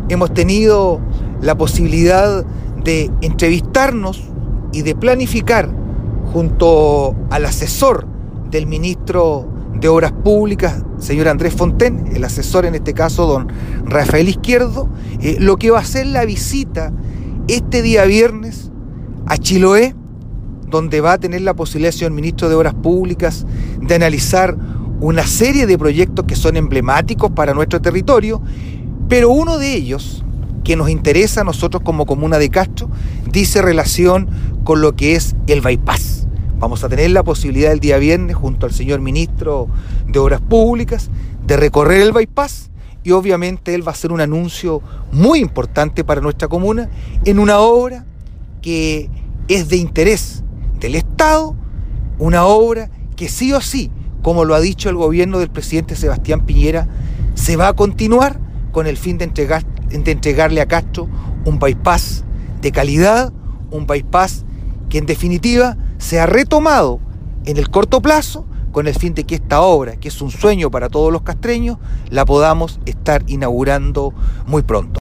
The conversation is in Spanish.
hemos tenido la posibilidad de entrevistarnos y de planificar junto al asesor del ministro de Obras Públicas, señor Andrés Fontaine, el asesor en este caso, don Rafael Izquierdo, lo que va a ser la visita este día viernes a Chiloé, donde va a tener la posibilidad el señor ministro de Obras Públicas de analizar una serie de proyectos que son emblemáticos para nuestro territorio, pero uno de ellos, que nos interesa a nosotros como comuna de Castro, dice relación con lo que es el bypass. Vamos a tener la posibilidad el día viernes, junto al señor ministro de Obras Públicas, de recorrer el bypass, y obviamente él va a hacer un anuncio muy importante para nuestra comuna en una obra que es de interés del Estado, una obra que sí o sí, como lo ha dicho el gobierno del presidente Sebastián Piñera, se va a continuar con el fin de entregarle a Castro un bypass de calidad, un bypass que en definitiva se ha retomado en el corto plazo con el fin de que esta obra, que es un sueño para todos los castreños, la podamos estar inaugurando muy pronto.